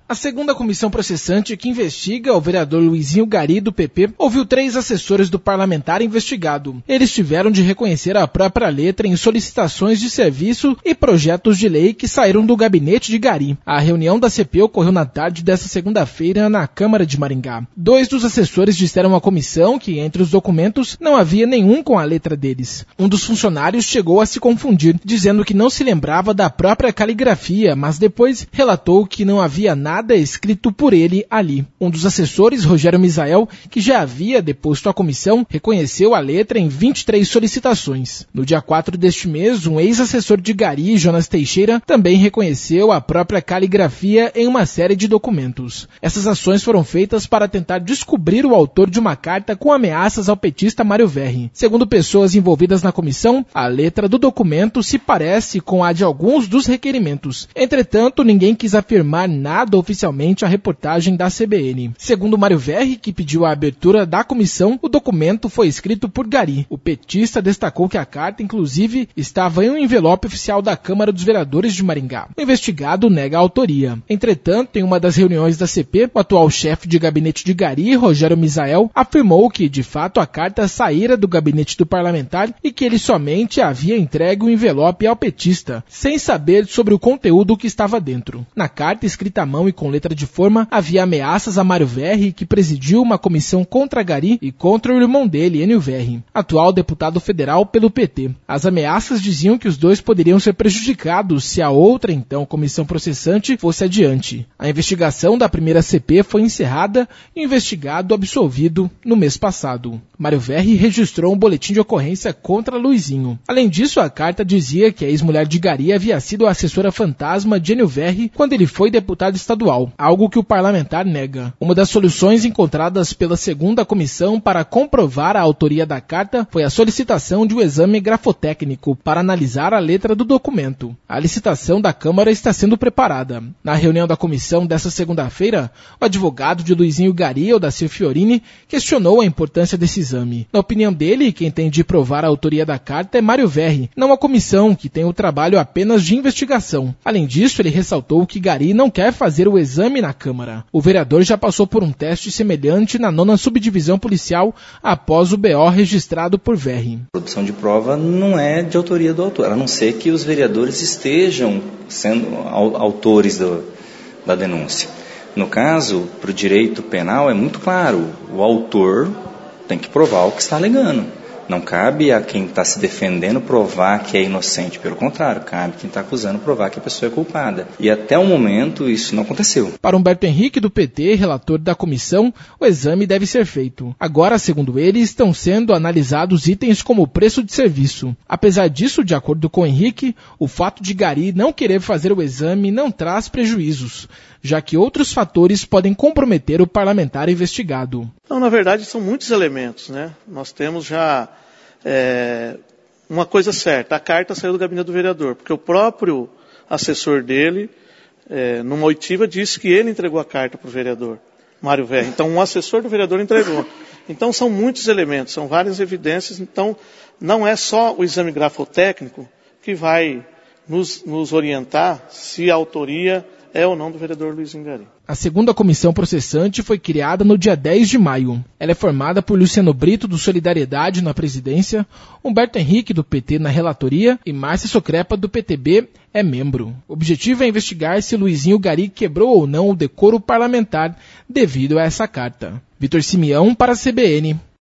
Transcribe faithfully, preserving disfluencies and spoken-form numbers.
A segunda comissão processante que investiga o vereador Luizinho Gari, do P P, ouviu três assessores do parlamentar investigado. Eles tiveram de reconhecer a própria letra em solicitações de serviço e projetos de lei que saíram do gabinete de Gari. A reunião da C P ocorreu na tarde desta segunda-feira na Câmara de Maringá. Dois dos assessores disseram à comissão que entre os documentos não havia nenhum com a letra deles. Um dos funcionários chegou a se confundir, dizendo que não se lembrava da própria caligrafia, mas depois relatou que não havia nada escrito por ele ali. Um dos assessores, Rogério Misael, que já havia deposto à comissão, reconheceu a letra em vinte e três solicitações. No dia quatro deste mês, um ex-assessor de Gari, Jonas Teixeira, também reconheceu a própria caligrafia em uma série de documentos. Essas ações foram feitas para tentar descobrir o autor de uma carta com ameaças ao petista Mário Verri. Segundo pessoas envolvidas na comissão, a letra do documento se parece com a de alguns dos requerimentos. Entretanto, ninguém quis afirmar nada oficialmente à reportagem da C B N. Segundo Mário Verri, que pediu a abertura da comissão, o documento foi escrito por Gari. O petista destacou que a carta, inclusive, estava em um envelope oficial da Câmara dos Vereadores de Maringá. O investigado nega a autoria. Entretanto, em uma das reuniões da C P, o atual chefe de gabinete de Gari, Rogério Misael, afirmou que, de fato, a carta saíra do gabinete do parlamentar e que ele somente havia entregue o envelope ao petista, sem saber sobre o conteúdo que estava dentro. Na carta, escrita à mão e com letra de forma, havia ameaças a Mário Verri, que presidiu uma comissão contra Gari e contra o irmão dele, Enio Verri, atual deputado federal pelo P T. As ameaças diziam que os dois poderiam ser prejudicados se a outra, então, comissão processante fosse adiante. A investigação da primeira C P foi encerrada e o investigado absolvido no mês passado. Mário Verri registrou um boletim de ocorrência contra Luizinho. Além disso, a carta dizia que a ex-mulher de Gari havia sido a assessora fantasma de Enio Verri quando ele foi deputado estadual, algo que o parlamentar nega. Uma das soluções encontradas pela segunda comissão para comprovar a autoria da carta foi a solicitação de um exame grafotécnico para analisar a letra do documento. A licitação da Câmara está sendo preparada. Na reunião da comissão desta segunda-feira, o advogado de Luizinho Gari, Odacir Fiorini, questionou a importância desse exame. Na opinião dele, quem tem de provar a autoria da carta é Mário Verri, não a comissão, que tem o trabalho apenas de investigação. Além disso, ele ressaltou que Gari não quer fazer o exame na Câmara. O vereador já passou por um teste semelhante na nona subdivisão policial após o B O registrado por Verri. A produção de prova não é de autoria do autor, a não ser que os vereadores estejam sendo autores do, da denúncia. No caso, para o direito penal é muito claro, o autor tem que provar o que está alegando. Não cabe a quem está se defendendo provar que é inocente, pelo contrário, cabe a quem está acusando provar que a pessoa é culpada. E até o momento isso não aconteceu. Para Humberto Henrique, do P T, relator da comissão, o exame deve ser feito. Agora, segundo ele, estão sendo analisados itens como o preço de serviço. Apesar disso, de acordo com Henrique, o fato de Gari não querer fazer o exame não traz prejuízos, já que outros fatores podem comprometer o parlamentar investigado. Então, na verdade, são muitos elementos, né? Nós temos já é, uma coisa certa, a carta saiu do gabinete do vereador, porque o próprio assessor dele, é, numa oitiva, disse que ele entregou a carta para o vereador, Mário Verri. Então, um assessor do vereador entregou. Então, são muitos elementos, são várias evidências. Então, não é só o exame grafotécnico que vai nos, nos orientar se a autoria é ou não do vereador Luizinho Gari. A segunda comissão processante foi criada no dia dez de maio. Ela é formada por Luciano Brito, do Solidariedade, na presidência, Humberto Henrique, do P T, na relatoria, e Márcia Socrepa, do P T B, é membro. O objetivo é investigar se Luizinho Gari quebrou ou não o decoro parlamentar devido a essa carta. Vitor Simeão, para a C B N.